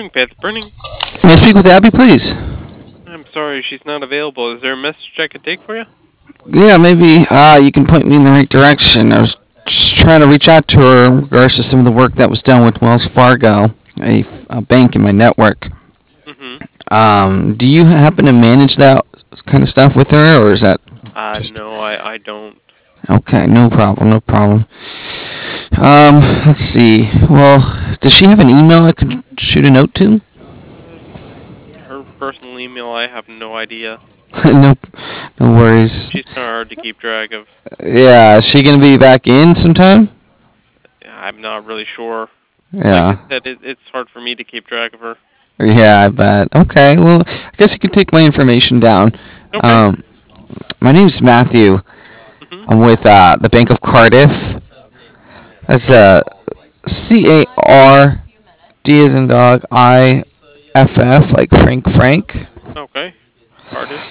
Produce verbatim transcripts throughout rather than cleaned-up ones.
morning, Beth Burning. May I speak with Abby, please? I'm sorry, she's not available. Is there a message I could take for you? Yeah, maybe uh, you can point me in the right direction. I was just trying to reach out to her in regards to some of the work that was done with Wells Fargo, a, a bank in my network. Mm-hmm. Um, do you happen to manage that kind of stuff with her, or is that Uh, just no, I, I don't. okay? No problem, no problem. Um, let's see. Well, does she have an email I could shoot a note to? Uh, her personal email, I have no idea. no, no worries. She's kind of hard to keep track of. Yeah, is she gonna be back in sometime? I'm not really sure. Like I Yeah. said, it, it's hard for me to keep track of her. Yeah, I bet. Okay, well, I guess you can take my information down. Okay. Um, my name's Matthew. Mm-hmm. I'm with uh, the Bank of Cardiff. That's uh, C A R D as in dog, I F F, like Frank Frank. Okay. Cardiff.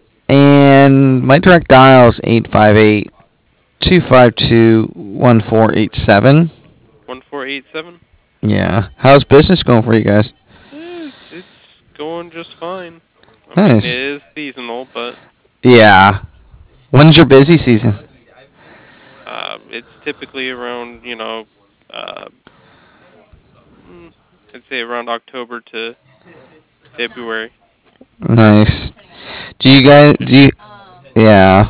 And my direct dial is eight five eight, two five two, one four eight seven. one four eight seven. Yeah. How's business going for you guys? Eh, it's, it's going just fine. I mean, it Nice. is seasonal, but Yeah. When's your busy season? uh, it's typically around, you know, uh, mm, I'd say around October to February. Nice. Do you guys, do you, yeah.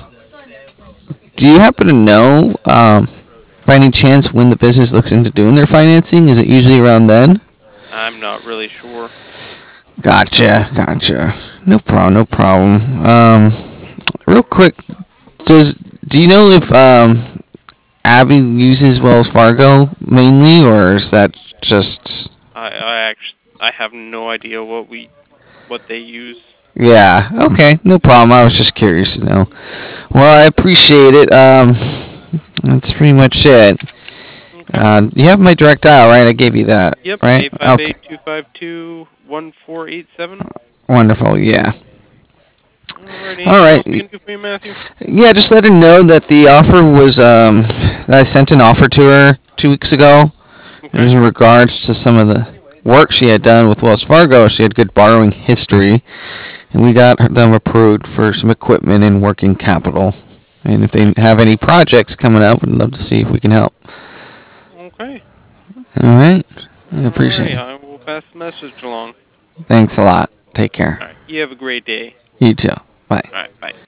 Do you happen to know, um, by any chance, when the business looks into doing their financing? Is it usually around then? I'm not really sure. Gotcha, gotcha. No problem, no problem. Um, real quick, does do you know if um, Abby uses Wells Fargo mainly, or is that just? I I actually I have no idea what we what they use. Yeah, okay, no problem. I was just curious to know. Well, I appreciate it. Um, that's pretty much it. Okay. Uh, you have my direct dial, right? I gave you that, Yep. right? Eight five Okay. eight two five two one four eight seven. Wonderful, yeah. Alright. All Anything else I right. can do for you, Matthew? Yeah, just let her know that the offer was, um, that I sent an offer to her two weeks ago. It Okay. was in regards to some of the work she had done with Wells Fargo. She had good borrowing history, and we got them approved for some equipment and working capital. And if they have any projects coming up, we'd love to see if we can help. Okay. All right. I appreciate Alrighty. it. I will pass the message along. Thanks a lot. Take care. Alright. You have a great day. You too. Bye. Alright. Bye.